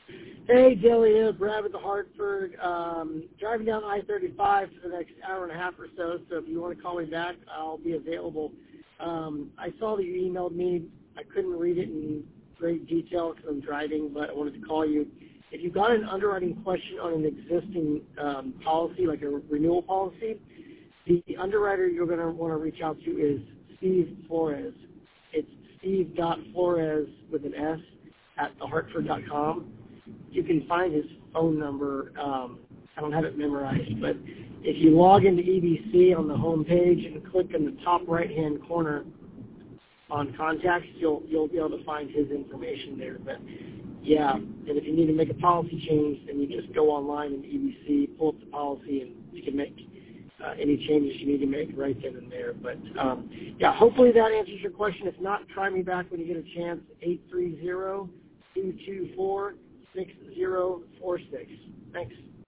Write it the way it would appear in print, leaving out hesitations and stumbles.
Hey, Delia, Brad with the Hartford. Driving down I-35 for the next hour and a half or so, so if you want to call me back, I'll be available. I saw that you emailed me. I couldn't read it in great detail because I'm driving, but I wanted to call you. If you've got an underwriting question on an existing policy, like a renewal policy, the underwriter you're going to want to reach out to is Steve Flores. It's steve.flores with an S at thehartford.com. You can find his phone number. I don't have it memorized, but if you log into EBC on the home page and click in the top right-hand corner on contacts, you'll be able to find his information there. But yeah, and if you need to make a policy change, then you just go online in EBC, pull up the policy, and you can make any changes you need to make right then and there. But yeah, hopefully that answers your question. If not, try me back when you get a chance. 830-224-6046. Thanks.